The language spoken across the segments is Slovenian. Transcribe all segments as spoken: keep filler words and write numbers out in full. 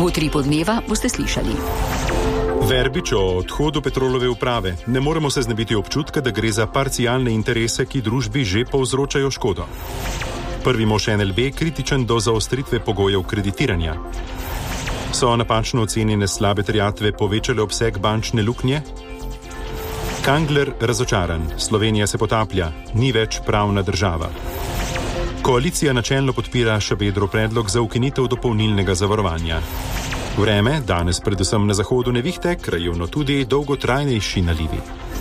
V Utripu dneva boste slišali. Verbič o odhodu Petrolove uprave. Ne moremo se znebiti občutka, da gre za parcialne interese, ki družbi že povzročajo škodo. Prvi mož N L B kritičen do zaostritve pogojev kreditiranja. So napačno ocenjene slabe terjatve povečale obseg bančne luknje? Kangler razočaran. Slovenija se potaplja. Ni več pravna država. Koalicija načelno podpira Šabedrov predlog za ukinitev dopolnilnega zavarovanja. Vreme, danes predvsem na zahodu nevihte, krajevno tudi dolgotrajnejši nalivi.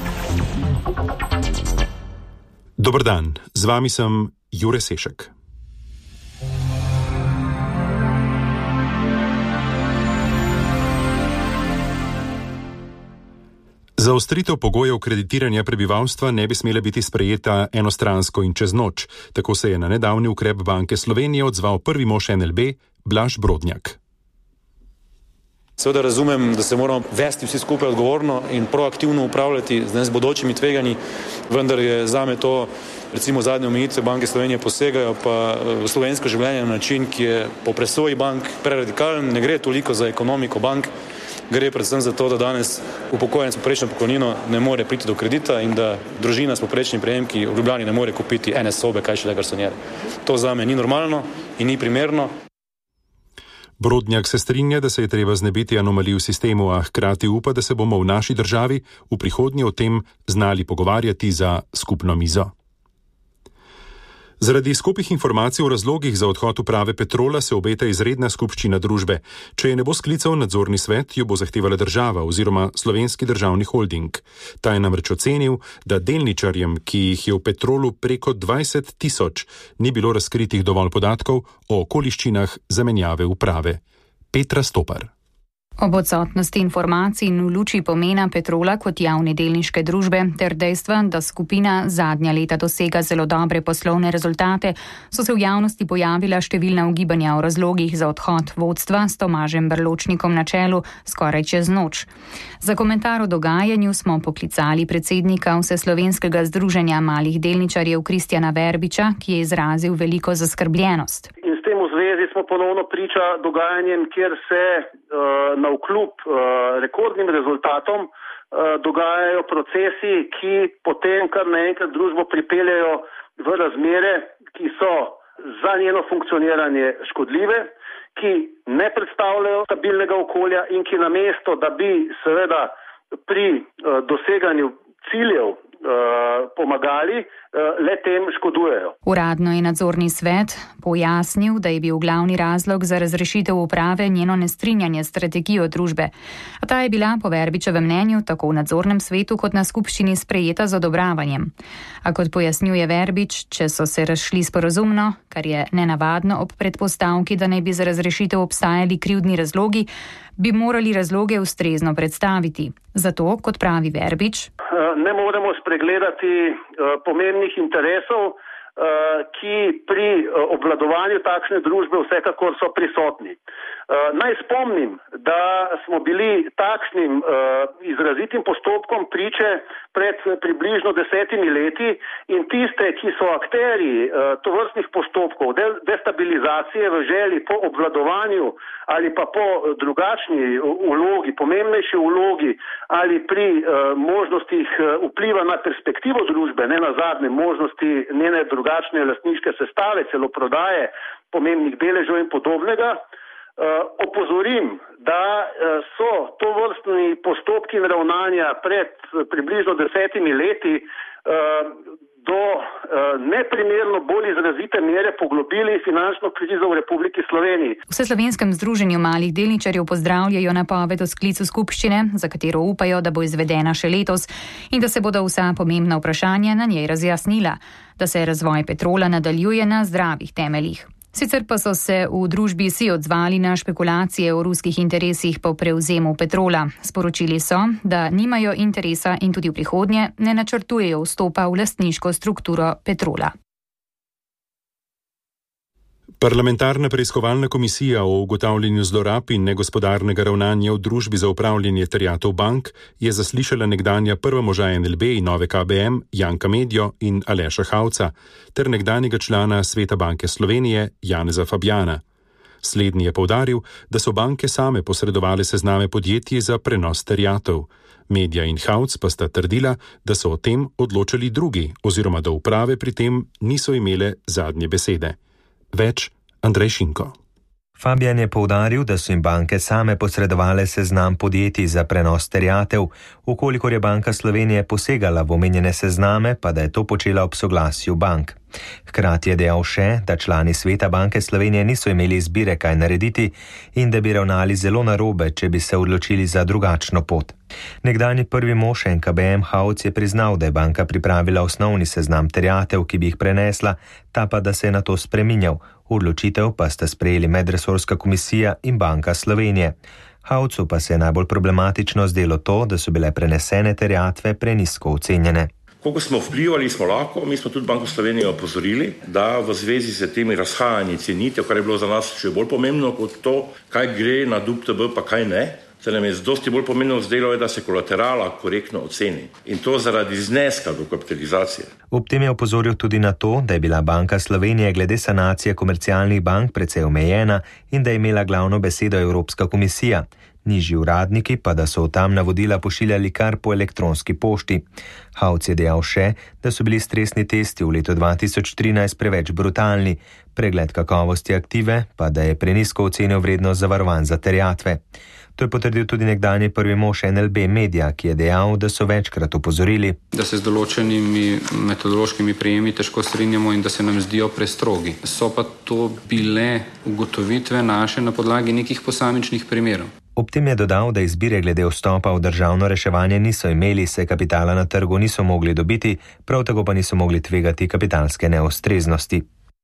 Dober dan, z vami sem Jure Sešek. Zaostritev pogojev kreditiranja prebivalstva ne bi smela biti sprejeta enostransko in čez noč. Tako se je na nedavni ukrep Banke Slovenije odzval prvi mož N L B, Blaž Brodnjak. Seveda razumem, da se moramo vesti vsi skupaj odgovorno in proaktivno upravljati z bodočimi tveganji, vendar je zame to, recimo zadnje omejitve Banke Slovenije posegajo pa v slovensko življenje na način, ki je po presoji bank preradikalen. Ne gre toliko za ekonomiko bank, gre predvsem za to, da danes upokojenec s povprečno pokojnino ne more priti do kredita in da družina s povprečnimi prejemki v Ljubljani ne more kupiti ene sobe, kaj še le garsonjere. To zame ni normalno in ni primerno. Brodnjak se strinja, da se je treba znebiti anomalij v sistemu, a hkrati upa, da se bomo v naši državi v prihodnje o tem znali pogovarjati za skupno mizo. Zaradi skupih informacij o razlogih za odhod uprave Petrola se obeta izredna skupščina družbe. Če je ne bo sklical nadzorni svet, jo bo zahtevala država oziroma Slovenski državni holding. Ta je namreč ocenil, da delničarjem, ki jih je v Petrolu preko dvajset tisoč, ni bilo razkritih dovolj podatkov o okoliščinah zamenjave uprave. Petra Stopar. Ob odsotnosti informacij in v luči pomena Petrola kot javne delniške družbe ter dejstva, da skupina zadnja leta dosega zelo dobre poslovne rezultate, so se v javnosti pojavila številna ugibanja o razlogih za odhod vodstva s Tomažem Berločnikom na čelu skoraj čez noč. Za komentar o dogajanju smo poklicali predsednika Vseslovenskega združenja malih delničarjev Kristjana Verbiča, ki je izrazil veliko zaskrbljenost. S tem v zvezi smo ponovno priča dogajanjem, kjer se uh, navkljub uh, rekordnim rezultatom uh, dogajajo procesi, ki potem kar naenkrat družbo pripeljajo v razmere, ki so za njeno funkcioniranje škodljive, ki ne predstavljajo stabilnega okolja in ki namesto, da bi seveda pri uh, doseganju ciljev pomagali, le tem škodujejo. Uradno je nadzorni svet pojasnil, da je bil glavni razlog za razrešitev uprave njeno nestrinjanje s strategijo družbe. A ta je bila po Verbičevem mnenju tako v nadzornem svetu kot na skupščini sprejeta z odobravanjem. A kot pojasnjuje Verbič, če so se razšli sporazumno, kar je nenavadno ob predpostavki, da naj bi za razrešitev obstajali krivdni razlogi, bi morali razloge ustrezno predstaviti. Zato, kot pravi Verbič, ne moremo spregledati pomembnih interesov, ki pri obvladovanju takšne družbe vsekakor so prisotni. Naj spomnim, da smo bili takšnim izrazitim postopkom priče pred približno desetimi leti in tiste, ki so akteri tovrstnih postopkov destabilizacije v želji po obvladovanju ali pa po drugačni vlogi, pomembnejši vlogi ali pri možnostih vpliva na perspektivo družbe, ne na zadnje možnosti njene drugačne lastniške sestave, celo prodaje pomembnih deležev in podobnega, opozorim, da so tovrstni postopki in ravnanja pred približno desetimi leti do neprimerno bolj izrazite mere poglobili finančno krizo v Republiki Sloveniji. V Vseslovenskem združenju malih delničarjev pozdravljajo napoved o sklicu skupščine, za katero upajo, da bo izvedena še letos in da se bodo vsa pomembna vprašanja na njej razjasnila, da se razvoj Petrola nadaljuje na zdravih temeljih. Sicer pa so se v družbi vsi odzvali na špekulacije o ruskih interesih po prevzemu Petrola. Sporočili so, da nimajo interesa in tudi v prihodnje ne načrtujejo vstopa v lastniško strukturo Petrola. Parlamentarna preiskovalna komisija o ugotavljanju zlorab in negospodarnega ravnanja v družbi za upravljanje terjatev bank je zaslišala nekdanja prva moža N L B in nove K B M Janka Medjo in Aleša Hauca ter nekdanjega člana Sveta Banke Slovenije Janeza Fabjana. Slednji je poudaril, da so banke same posredovale sezname podjetij za prenos terjatev. Medja in Hauc pa sta trdila, da so o tem odločali drugi oziroma da uprave pri tem niso imele zadnje besede. Več Andrej Šinko. Fabijan je poudaril, da so jim banke same posredovale seznam podjetij za prenos terjatev, ukolikor je Banka Slovenije posegala v omenjene sezname, pa da je to počela ob soglasju bank. Hkrati je dejal še, da člani sveta Banke Slovenije niso imeli izbire, kaj narediti in da bi ravnali zelo narobe, če bi se odločili za drugačno pot. Nekdanji prvi mož N K B M Hauc je priznal, da je banka pripravila osnovni seznam terjatev, ki bi jih prenesla, ta pa da se je na to spreminjal. Odločitev pa sta sprejeli Medresorska komisija in Banka Slovenije. Haucu pa se je najbolj problematično zdelo to, da so bile prenesene terjatve prenizko ocenjene. Koliko smo vplivali, smo lahko, mi smo tudi Banko Slovenije opozorili, da v zvezi s temi razhajanji cenitev, kar je bilo za nas še bolj pomembno kot to, kaj gre na D U P T B, pa kaj ne, se nam je dosti bolj pomembno zdelo, da se kolaterala korektno oceni. In to zaradi zneska dokapitalizacije. Ob tem je opozoril tudi na to, da je bila Banka Slovenije glede sanacije komercialnih bank precej omejena in da je imela glavno besedo Evropska komisija. Nižji uradniki pa da so v tam navodila pošiljali kar po elektronski pošti. Hauc je dejal še, da so bili stresni testi v letu dva tisoč trinajst preveč brutalni, pregled kakovosti aktive pa da je prenizko ocenil vrednost zavarovanj za terjatve. To je potrdil tudi nekdanji prvi mož N L B Media, ki je dejal, da so večkrat opozorili, da se z določenimi metodološkimi prijemi težko strinjamo in da se nam zdijo prestrogi. So pa to bile ugotovitve naše na podlagi nekih posamičnih primerov. Ob tem je dodal, da izbire glede vstopa v državno reševanje niso imeli, se kapitala na trgu niso mogli dobiti, prav tako pa niso mogli tvegati kapitalske neustreznosti.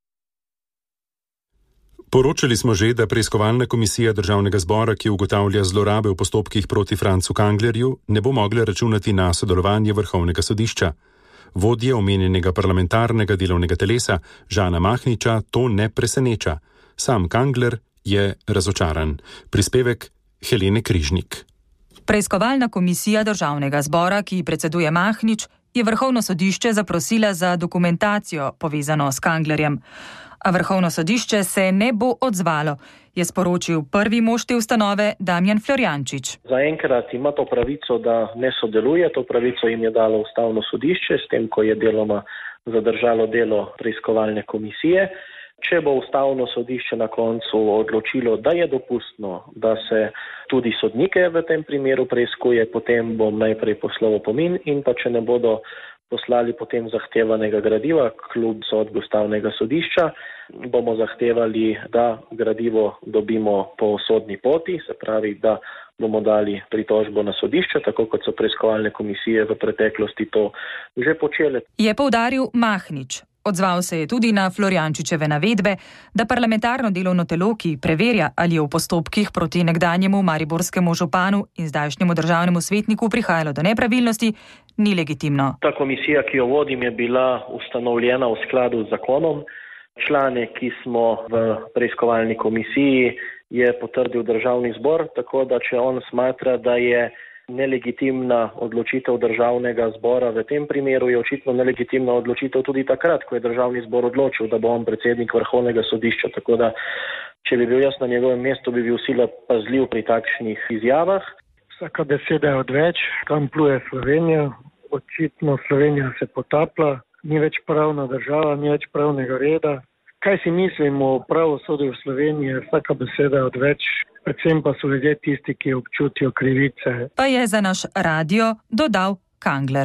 Poročali smo že, da preiskovalna komisija Državnega zbora, ki ugotavlja zlorabe v postopkih proti Francu Kanglerju, ne bo mogla računati na sodelovanje Vrhovnega sodišča. Vodje omenjenega parlamentarnega delovnega telesa Žana Mahniča to ne preseneča. Sam Kangler je razočaran. Prispevek Helene Križnik. Preiskovalna komisija Državnega zbora, ki predseduje Mahnič, je Vrhovno sodišče zaprosila za dokumentacijo povezano s Kanglerjem. A Vrhovno sodišče se ne bo odzvalo, je sporočil prvi mož te ustanove Damjan Florjančič. Zaenkrat ima to pravico, da ne sodeluje, to pravico jim je dalo Ustavno sodišče, s tem, ko je deloma zadržalo delo preiskovalne komisije. Če bo Ustavno sodišče na koncu odločilo, da je dopustno, da se tudi sodnike v tem primeru preiskuje, potem bom najprej poslal opomin in pa če ne bodo poslali potem zahtevanega gradiva kljub sodbi Ustavnega sodišča, bomo zahtevali, da gradivo dobimo po sodni poti, se pravi, da bomo dali pritožbo na sodišče, tako kot so preiskovalne komisije v preteklosti to že počele. Je poudaril Mahnič. Odzval se je tudi na Florjančičeve navedbe, da parlamentarno delovno telo, ki preverja, ali je v postopkih proti nekdanjemu mariborskemu županu in zdajšnjemu državnemu svetniku prihajalo do nepravilnosti, ni legitimno. Ta komisija, ki jo vodim, je bila ustanovljena v skladu z zakonom. Člane, ki smo v preiskovalni komisiji, je potrdil Državni zbor, tako da če on smatra, da je nelegitimna odločitev Državnega zbora v tem primeru, je očitno nelegitimna odločitev tudi takrat, ko je Državni zbor odločil, da bo on predsednik Vrhovnega sodišča. Tako da, če bi bil jaz na njegovem mestu, bi bil sila pazljiv pri takšnih izjavah. Vsaka beseda je odveč, kam pluje Slovenija, očitno Slovenija se potaplja, ni več pravna država, ni več pravnega reda. Kaj si mislimo o pravosodju v Sloveniji, vsaka beseda je odveč, predvsem pa so ljudje tisti, ki občutijo krivice. Pa je za naš radio dodal Kangler.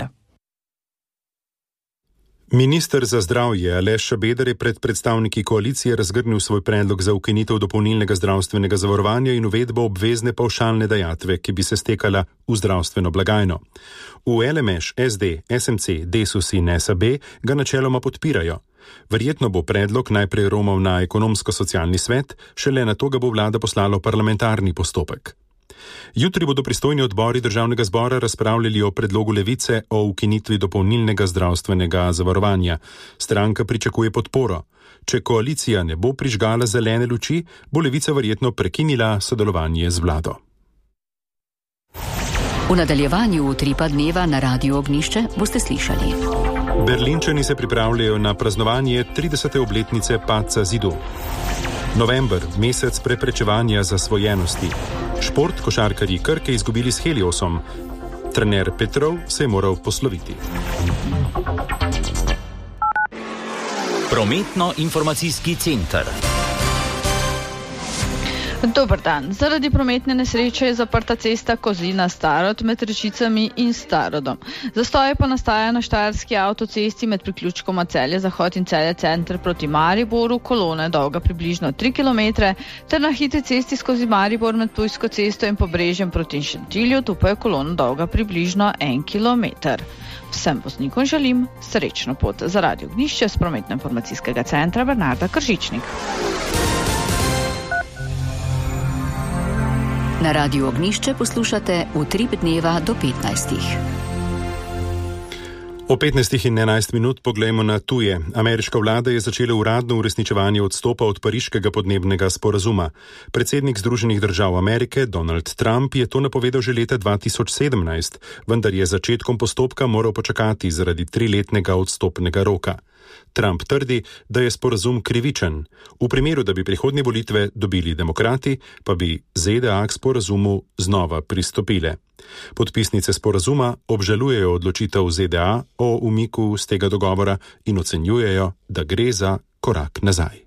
Minister za zdravje Aleš Šabeder je pred predstavniki koalicije razgrnil svoj predlog za ukinitev dopolnilnega zdravstvenega zavarovanja in uvedbo obvezne pavšalne dajatve, ki bi se stekala v zdravstveno blagajno. V L M Š, S D, S M C, Desus in S A B ga načeloma podpirajo. Verjetno bo predlog najprej romal na ekonomsko-socialni svet, šele nato ga bo vlada poslala v parlamentarni postopek. Jutri bodo pristojni odbori Državnega zbora razpravljali o predlogu Levice o ukinitvi dopolnilnega zdravstvenega zavarovanja. Stranka pričakuje podporo. Če koalicija ne bo prižgala zelene luči, bo Levica verjetno prekinila sodelovanje z vlado. V nadaljevanju Utripa dneva na Radiu Ognjišče boste slišali. Berlinčani se pripravljajo na praznovanje tridesete obletnice padca zidu. November, mesec preprečevanja zasvojenosti. Šport, košarkarji Krke izgubili s Heliosom. Trener Petrov se je moral posloviti. Prometno-informacijski center. Dober dan. Zaradi prometne nesreče je zaprta cesta Kozina-Starod med Rečicami in Starodom. Zastoje pa nastaja na štajerski avtocesti med priključkoma Celje-Zahod in Celje-Center proti Mariboru, kolona je dolga približno tri kilometre, ter na hitri cesti skozi Maribor med Ptujsko cesto in Pobrežjem proti Šentilju, tu pa je kolona dolga približno en kilometer. Vsem voznikom želim srečno pot. Za Radio Ognjišče z prometno-informacijskega centra Bernarda Kržičnik. Na Radiu Ognjišče poslušate Utrip dneva do petnajstih. O petnajstih in enajst minut poglejmo na tuje. Ameriška vlada je začela uradno uresničevanje odstopa od pariškega podnebnega sporazuma. Predsednik Združenih držav Amerike Donald Trump je to napovedal že leta dva tisoč sedemnajst, vendar je začetkom postopka moral počakati zaradi triletnega odstopnega roka. Trump trdi, da je sporazum krivičen. V primeru, da bi prihodnje volitve dobili demokrati, pa bi Z D A k sporazumu znova pristopile. Podpisnice sporazuma obžalujejo odločitev Z D A o umiku z tega dogovora in ocenjujejo, da gre za korak nazaj.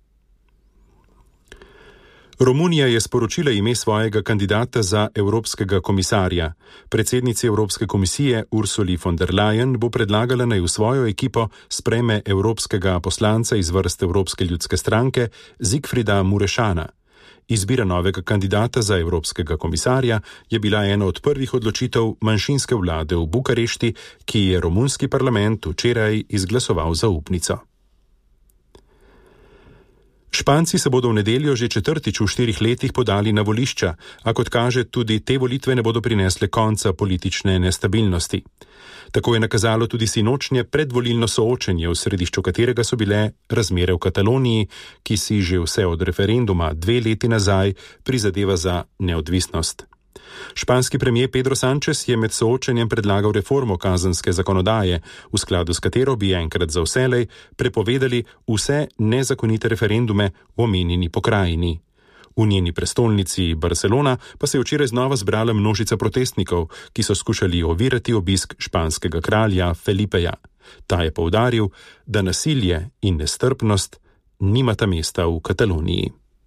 Romunija je sporočila ime svojega kandidata za evropskega komisarja. Predsednici Evropske komisije Ursuli von der Leyen bo predlagala, naj v svojo ekipo sprejme evropskega poslanca iz vrst Evropske ljudske stranke Zigfrida Murešana. Izbira novega kandidata za evropskega komisarja je bila ena od prvih odločitev manjšinske vlade v Bukarešti, ki je romunski parlament včeraj izglasoval zaupnico. Španci se bodo v nedeljo že četrtič v štirih letih podali na volišča, a kot kaže, tudi te volitve ne bodo prinesle konca politične nestabilnosti. Tako je nakazalo tudi sinočnje predvolilno soočenje, v središču katerega so bile razmere v Kataloniji, ki si že vse od referenduma dve leti nazaj prizadeva za neodvisnost. Španski premijer Pedro Sánchez je med soočenjem predlagal reformo kazenske zakonodaje, v skladu s katero bi enkrat za vselej prepovedali vse nezakonite referendume v omenjeni pokrajini. V njeni prestolnici Barcelona pa se je včeraj znova zbrala množica protestnikov, ki so skušali ovirati obisk španskega kralja Felipeja. Ta je poudaril, da nasilje in nestrpnost nimata mesta v Kataloniji.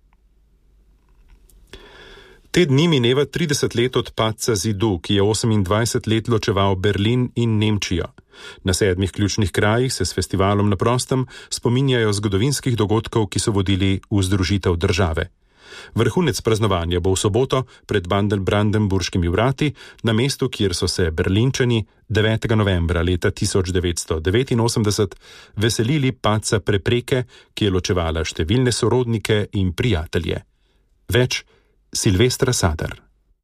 Te dni mineva trideset let od padca zidu, ki je osemindvajset let ločeval Berlin in Nemčijo. Na sedmih ključnih krajih se s festivalom na prostem spominjajo zgodovinskih dogodkov, ki so vodili v združitev države. Vrhunec praznovanja bo v soboto pred Brandenburškimi vrati, na mestu, kjer so se Berlinčani devetega novembra leta tisoč devetsto devetinosemdeset veselili padca prepreke, ki je ločevala številne sorodnike in prijatelje. Več Silvestra Sadar.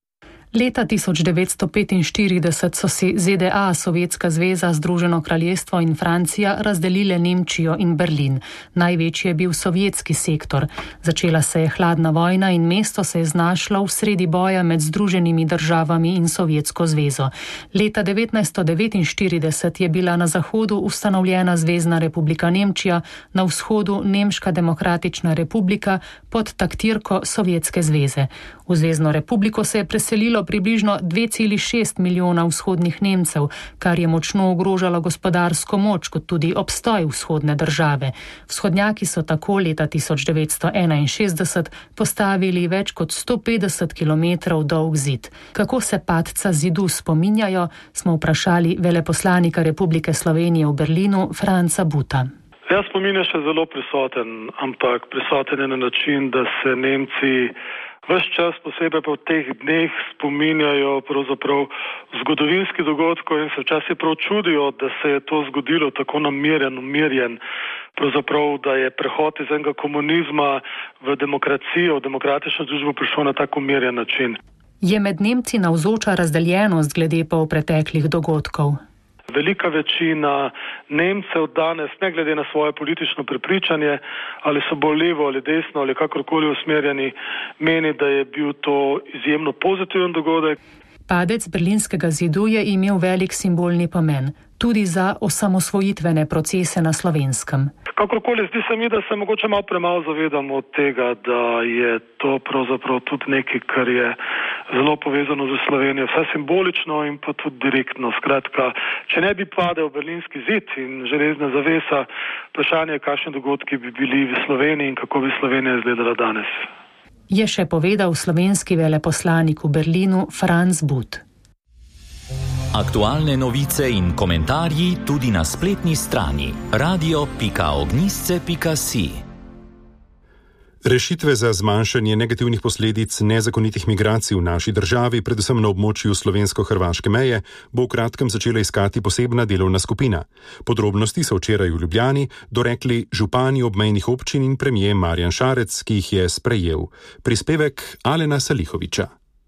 Leta tisoč devetsto petinštirideset so si Z D A, Sovjetska zveza, Združeno kraljestvo in Francija razdelile Nemčijo in Berlin. Največji je bil sovjetski sektor. Začela se je hladna vojna in mesto se je znašlo v sredi boja med Združenimi državami in Sovjetsko zvezo. Leta devetnajststo devetinštirideset je bila na zahodu ustanovljena Zvezna republika Nemčija, na vzhodu Nemška demokratična republika pod taktirko Sovjetske zveze. V Zvezno republiko se je preselilo približno dve celi šest milijona vzhodnih Nemcev, kar je močno ogrožalo gospodarsko moč kot tudi obstoj vzhodne države. Vzhodnjaki so tako leta tisoč devetsto enainšestdeset postavili več kot sto petdeset kilometrov dolg zid. Kako se padca zidu spominjajo, smo vprašali veleposlanika Republike Slovenije v Berlinu Franca Buta. Ja, spomin je še zelo prisoten, ampak prisoten je na način, da se Nemci ves čas, posebej pa v teh dneh, spominjajo pravzaprav zgodovinski dogodkov in se včasih prav čudijo, da se je to zgodilo tako namirjen, umirjen, pravzaprav, da je prehod iz enega komunizma v demokracijo, v demokratično družbo prišel na tak umirjen način. Je med Nemci navzoča razdeljenost glede pa preteklih dogodkov? Velika večina Nemcev danes, ne glede na svoje politično prepričanje, ali so bolj levo ali desno ali kakorkoli usmerjeni, meni, da je bil to izjemno pozitiven dogodek. Padec berlinskega zidu je imel velik simbolni pomen. tudi za osamosvojitvene procese na Slovenskem. Kakorkoli, zdi se mi, da se mogoče malo premalo zavedamo od tega, da je to pravzaprav tudi nekaj, kar je zelo povezano z Slovenijo, vse simbolično in pa tudi direktno. Skratka, če ne bi padel Berlinski zid in železna zavesa, vprašanje je, kakšni dogodki bi bili v Sloveniji in kako bi Slovenija izgledala danes. Je še povedal slovenski veleposlanik v Berlinu Franz But. Aktualne novice in komentarji tudi na spletni strani radio pika ognjisce pika si. Rešitve za zmanjšanje negativnih posledic nezakonitih migracij v naši državi, predvsem na območju slovensko-hrvaške meje, bo v kratkem začela iskati posebna delovna skupina. Podrobnosti so včeraj v Ljubljani dorekli župani obmejnih občin in premier Marjan Šarec, ki jih je sprejel. Prispevek Alena Salihoviča.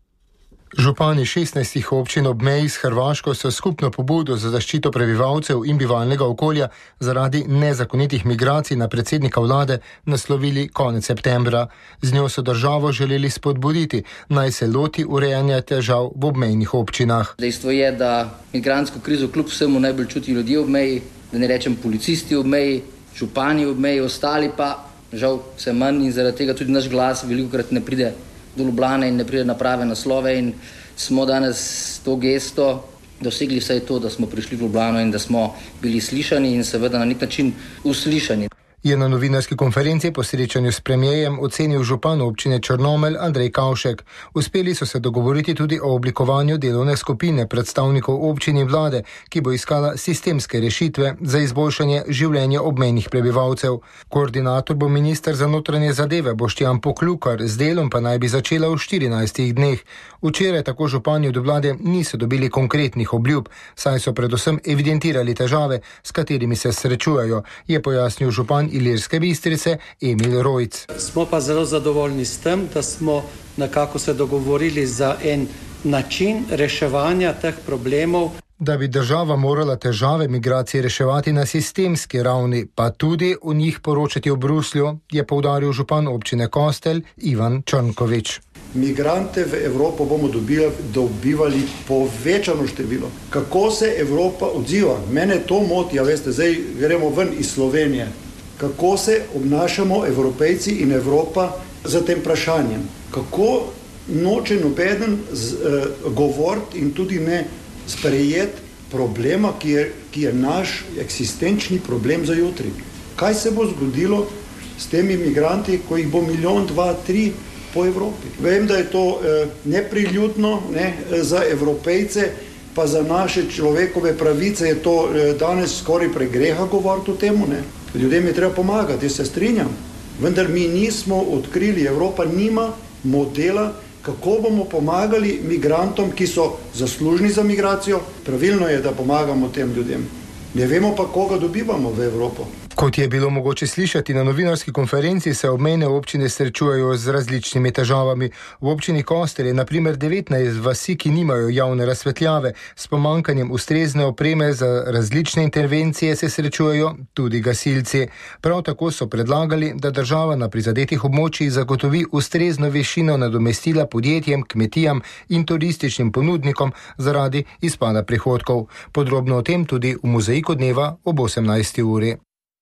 Župani šestnajstih občin ob meji s Hrvaško so skupno pobudo za zaščito prebivalcev in bivalnega okolja zaradi nezakonitih migracij na predsednika vlade naslovili konec septembra. Z njo so državo želeli spodbuditi, naj se loti urejanja težav v obmejnih občinah. Dejstvo je, da migrantsko krizo kljub vsemu najbolj čutijo ljudje ob meji, da ne rečem policisti ob meji, župani ob meji, ostali pa žal vse manj in zaradi tega tudi naš glas velikokrat ne pride do Ljubljane in ne pride na prave naslove in smo danes to gesto dosegli vsaj to, da smo prišli v Ljubljano in da smo bili slišani in seveda na nek način uslišani. Je na novinarski konferenci po srečanju s premijejem ocenil župan občine Črnomelj Andrej Kavšek. Uspeli so se dogovoriti tudi o oblikovanju delovne skupine predstavnikov občin in vlade, ki bo iskala sistemske rešitve za izboljšanje življenja obmejnih prebivalcev. Koordinator bo minister za notranje zadeve Boštjan Poklukar, z delom pa naj bi začela v štirinajstih dneh. Včeraj tako župani od vlade niso dobili konkretnih obljub, saj so predvsem evidentirali težave, s katerimi se srečujejo, je pojasnil župan Ilirske Bistrice Emil Rojc. Smo pa zelo zadovoljni s tem, da smo nekako se dogovorili za en način reševanja teh problemov. Da bi država morala težave migracije reševati na sistemski ravni, pa tudi o njih poročati v Bruslju, je poudaril župan občine Kostelj Ivan Črnkovič. Migrante v Evropo bomo dobili, dobivali povečano število. Kako se Evropa odziva? Mene to moti, a veste, zdaj gremo ven iz Slovenije. Kako se obnašamo Evropejci in Evropa za tem vprašanjem? Kako noče nobeden z, eh, govoriti in tudi ne sprejeti problema, ki je, ki je naš eksistenčni problem za jutri? Kaj se bo zgodilo s temi migranti, ko jih bo milijon, dva, tri po Evropi? Vem, da je to eh, nepriljudno ne, za Evropejce, pa za naše človekove pravice je to eh, danes skoraj pregreha govoriti o temu, ne? Ljudem je treba pomagati, jaz se strinjam. Vendar mi nismo odkrili, Evropa nima modela, kako bomo pomagali migrantom, ki so zaslužni za migracijo. Pravilno je, da pomagamo tem ljudem. Ne vemo pa, koga dobivamo v Evropo. Kot je bilo mogoče slišati na novinarski konferenci, se obmejne občine srečujejo z različnimi težavami. V občini Kostelj je na primer devetnajst vasi, ki nimajo javne razsvetljave. S pomanjkanjem ustrezne opreme za različne intervencije se srečujejo tudi gasilci. Prav tako so predlagali, da država na prizadetih območjih zagotovi ustrezno višino nadomestila podjetjem, kmetijam in turističnim ponudnikom zaradi izpada prihodkov. Podrobno o tem tudi v mozaiku dneva ob osemnajsti uri.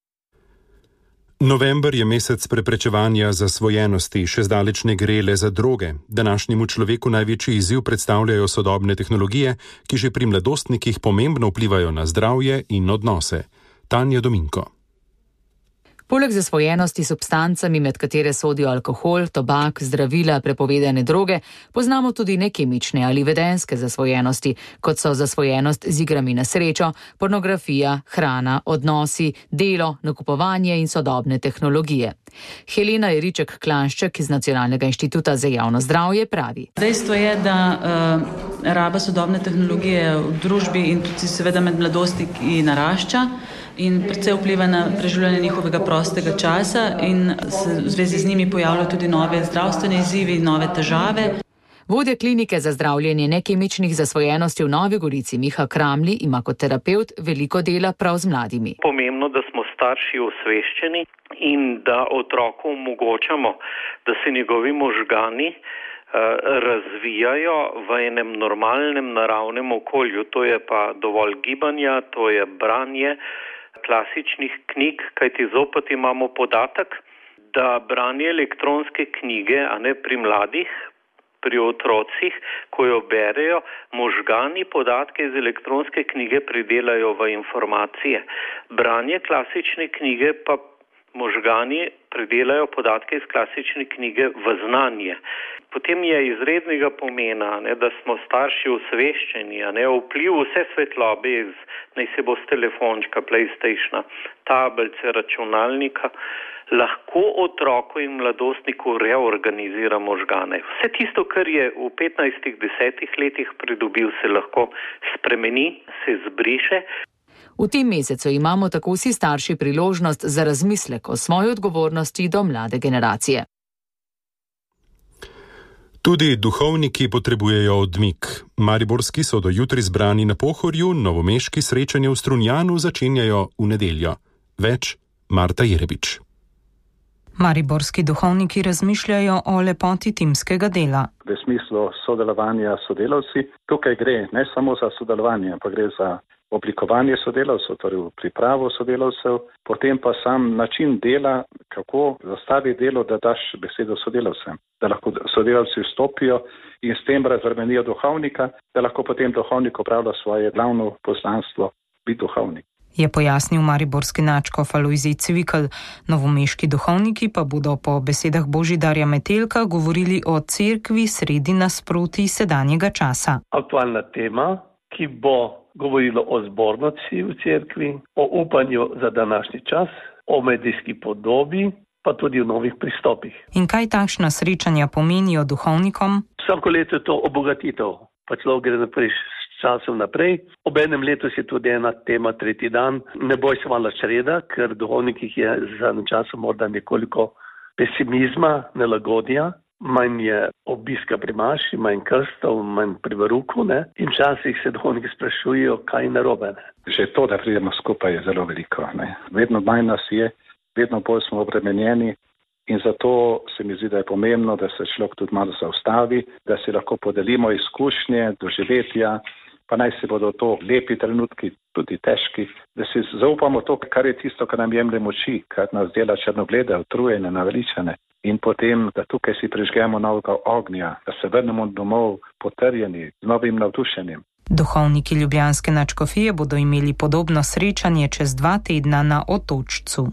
November je mesec preprečevanja zasvojenosti, še zdaleč ne gre le za droge. Današnjemu človeku največji izziv predstavljajo sodobne tehnologije, ki že pri mladostnikih pomembno vplivajo na zdravje in odnose. Tanja Dominko. Poleg zasvojenosti substancami, med katere sodijo alkohol, tobak, zdravila, prepovedane droge, poznamo tudi nekemične ali vedenske zasvojenosti, kot so zasvojenost z igrami na srečo, pornografija, hrana, odnosi, delo, nakupovanje in sodobne tehnologije. Helena Jeriček-Klanšček iz Nacionalnega inštituta za javno zdravje pravi. Dejstvo je, da uh, raba sodobne tehnologije v družbi in tudi seveda med mladostniki narašča in predvsej vpliva na preživljanje njihovega prostega časa in se v zvezi z njimi pojavljajo tudi nove zdravstvene izzivi, nove težave. Vodja klinike za zdravljenje nekemičnih zasvojenosti v Novi Gorici Miha Kramli ima kot terapevt veliko dela prav z mladimi. Pomembno, da smo starši osveščeni in da otroku omogočamo, da se njegovi možgani razvijajo v enem normalnem naravnem okolju. To je pa dovolj gibanja, to je branje klasičnih knjig, kajti zopet imamo podatek, da branje elektronske knjige, a ne pri mladih, pri otrocih, ko jo berejo, možgani podatke iz elektronske knjige pridelajo v informacije. Branje klasične knjige pa možgani pridelajo podatke iz klasične knjige v znanje. Potem je izrednega pomena, ne, da smo starši osveščeni, a ne, o vplivu vse svetlobe iz, naj se bo s telefončka, PlayStationa, tablice, računalnika, lahko otroku in mladostniku reorganizira možgane. Vse tisto, kar je v petnajstih, desetih letih pridobil, se lahko spremeni, se zbriše. V tem mesecu imamo tako vsi starši priložnost za razmislek o svoji odgovornosti do mlade generacije. Tudi duhovniki potrebujejo odmik. Mariborski so do jutri zbrani na Pohorju, novomeški srečanje v Strunjanu začenjajo v nedeljo. Več Marta Jerebič. Mariborski duhovniki razmišljajo o lepoti timskega dela. V smislu sodelovanja s sodelavci. Tukaj gre ne samo za sodelovanje, pa gre za oblikovanje sodelavcev, torej pripravo sodelavcev, potem pa sam način dela, kako zastavi delo, da daš besedo sodelavcem, da lahko sodelavci vstopijo in s tem razbremenijo duhovnika, da lahko potem duhovnik opravlja svoje glavno poslanstvo, biti duhovnik. Je pojasnil mariborski nadškof Alojzij Cvikl. Novomeški duhovniki pa bodo po besedah Božidarja Metelka govorili o cerkvi sredi nasprotij sedanjega časa. Aktualna tema, ki bo govorilo o zbornici v cerkvi, o upanju za današnji čas, o medijski podobi, pa tudi o novih pristopih. In kaj takšna srečanja pomenijo duhovnikom? Vsako leto je to obogatitev, pa človek gre naprej s časom naprej. Ob enem letu je tudi ena tema tretji dan. Ne boj se malo čreda, ker duhovnikih je za časom morda nekoliko pesimizma, nelagodja. Manj je obiska pri maši, manj krstov, manj pri veruku, ne? In včasih se duhovniki sprašujejo, kaj je narobe. Že to, da pridemo skupaj, je zelo veliko. Ne? Vedno manj nas je, vedno bolj smo obremenjeni in zato se mi zdi, da je pomembno, da se človek tudi malo zaustavi, da si lahko podelimo izkušnje, doživetja, pa naj se bodo to lepi trenutki, tudi težki, da si zaupamo to, kar je tisto, kar nam jemlje moči, kar nas dela črnoglede, utrujene, naveličane. In potem, da tukaj si prižgemo novega ognja, da se vrnemo domov potrjeni, z novim navdušenjem. Duhovniki ljubljanske nadškofije bodo imeli podobno srečanje čez dva tedna na Otočcu.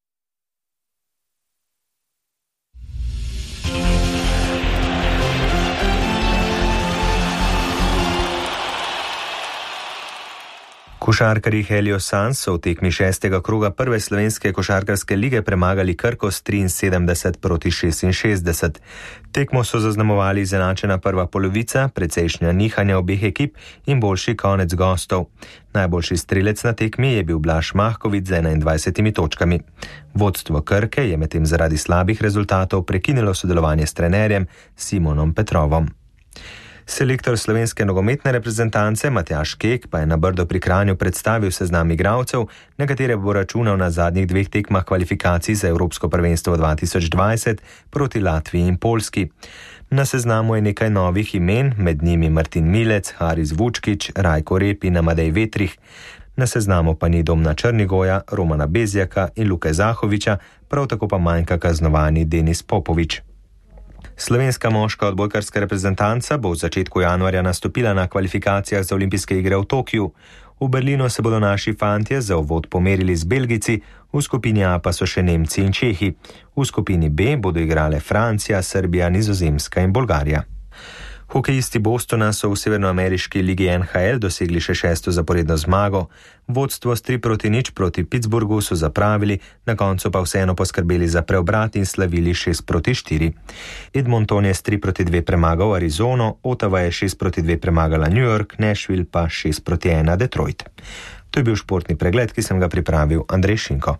Košarkarji Helios Suns so v tekmi šestega kroga prve slovenske košarkarske lige premagali Krko s triinsedemdeset proti šestinšestdeset. Tekmo so zaznamovali izenačena prva polovica, precejšnja nihanja obeh ekip in boljši konec gostov. Najboljši strelec na tekmi je bil Blaž Mahković z enaindvajsetimi točkami. Vodstvo Krke je medtem zaradi slabih rezultatov prekinilo sodelovanje s trenerjem Simonom Petrovom. Selektor slovenske nogometne reprezentance Matjaž Kek pa je na Brdo pri Kranju predstavil seznam igralcev, na katere bo računal na zadnjih dveh tekmah kvalifikacij za Evropsko prvenstvo dva tisoč dvajset proti Latviji in Poljski. Na seznamu je nekaj novih imen, med njimi Martin Milec, Haris Vučkić, Rajko Rep in Amadej Vetrih. Na seznamu pa ni Domna Črnigoja, Romana Bezjaka in Luke Zahovića, prav tako pa manjka kaznovani Denis Popović. Slovenska moška odbojkarska reprezentanca bo v začetku januarja nastopila na kvalifikacijah za olimpijske igre v Tokiu. V Berlinu se bodo naši fantje za uvod pomerili z Belgijci, v skupini A pa so še Nemci in Čehi. V skupini B bodo igrale Francija, Srbija, Nizozemska in Bolgarija. Hokejisti Bostona so v severnoameriški ligi N H L dosegli še šesto zaporedno zmago. Vodstvo s tri proti nič proti Pittsburghu so zapravili, na koncu pa vseeno poskrbeli za preobrat in slavili šest proti štiri. Edmonton je s tri proti dve premagal Arizono, Ottawa je šest proti dve premagala New York, Nashville pa šest proti ena Detroit. To je bil športni pregled, ki sem ga pripravil Andrej Šinko.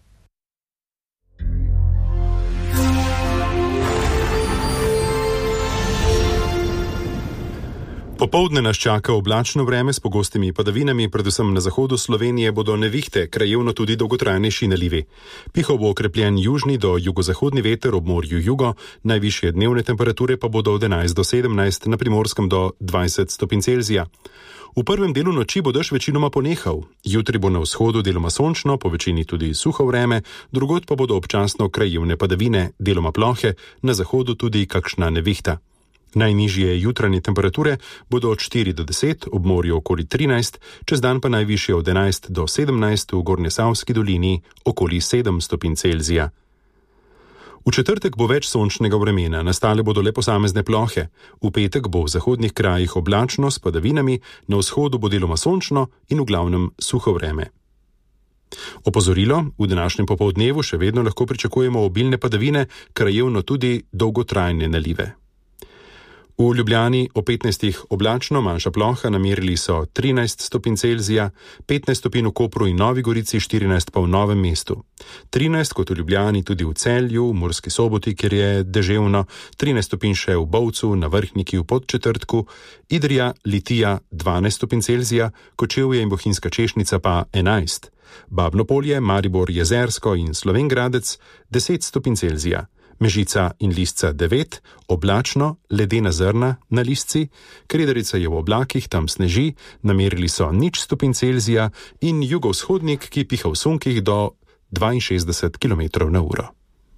Popoldne nas čaka oblačno vreme s pogostimi padavinami, predvsem na zahodu Slovenije bodo nevihte, krajevno tudi dolgotrajnejši nalivi. Pihal bo okrepljen južni do jugozahodni veter ob morju jugo, najvišje dnevne temperature pa bodo od enajst do sedemnajst, na Primorskem do dvajset stopinj Celzija. V prvem delu noči bo dež večinoma ponehal. Jutri bo na vzhodu deloma sončno, po večini tudi suho vreme, drugod pa bodo občasno krajevne padavine, deloma plohe, na zahodu tudi kakšna nevihta. Najnižje jutranje temperature bodo od štiri do deset, ob morju okoli trinajst, čez dan pa najvišje od enajst do sedemnajst, v Gornjesavski dolini okoli sedem stopinj Celzija. V četrtek bo več sončnega vremena, nastale bodo le posamezne plohe. V petek bo v zahodnih krajih oblačno s padavinami, na vzhodu bo deloma sončno in v glavnem suho vreme. Opozorilo, v današnjem popoldnevu še vedno lahko pričakujemo obilne padavine, krajevno tudi dolgotrajne nalive. V Ljubljani o petnajstih oblačno, manjša ploha, namerili so trinajst stopinj Celzija, petnajst stopinj v Kopru in Novi Gorici, štirinajst pa v Novem mestu. trinajst kot v Ljubljani tudi v Celju, v Murski Soboti, kjer je deževno, trinajst stopinj še v Bovcu, na Vrhniki v Podčetrtku, Idrija, Litija dvanajst stopinj Celzija, Kočevje in Bohinjska Češnica pa enajst. Babno Polje, Maribor, Jezersko in Slovenj Gradec deset stopinj Celzija. Mežica in Lisca devet, oblačno, ledena zrna na Lisci, Kredarica je v oblakih, tam sneži, namerili so nič stopinj Celzija in jugovzhodnik, ki piha v sunkih do dvainšestdeset kilometrov na uro.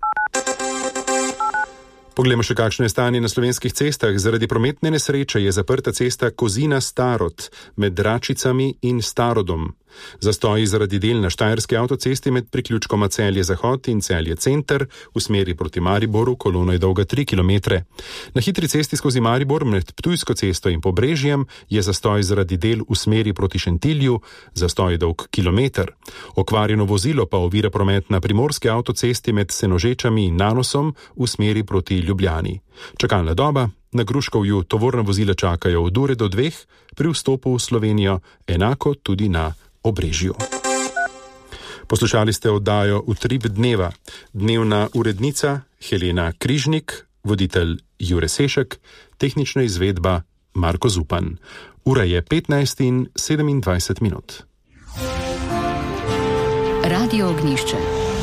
Poglejmo še, kakšno je stanje na slovenskih cestah. Zaradi prometne nesreče je zaprta cesta Kozina-Starod med Račicami in Starodom. Zastoji zaradi del na štajerski avtocesti med priključkoma Celje-Zahod in Celje-Center v smeri proti Mariboru, kolona je dolga tri kilometre. Na hitri cesti skozi Maribor med Ptujsko cesto in Pobrežjem je zastoj zaradi del v smeri proti Šentilju, zastoj dolg kilometer. Okvarjeno vozilo pa ovira promet na primorski avtocesti med Senožečami in Nanosom v smeri proti Ljubljani. Čakalna doba, na Gruškovju tovorna vozila čakajo od ure do dveh, pri vstopu v Slovenijo enako tudi na Obrežju. Poslušali ste oddajo Utrip dneva. Dnevna urednica Helena Križnik, voditelj Jure Sešek, tehnična izvedba Marko Zupan. Ura je petnajst in sedemindvajset minut. Radio Ognišče.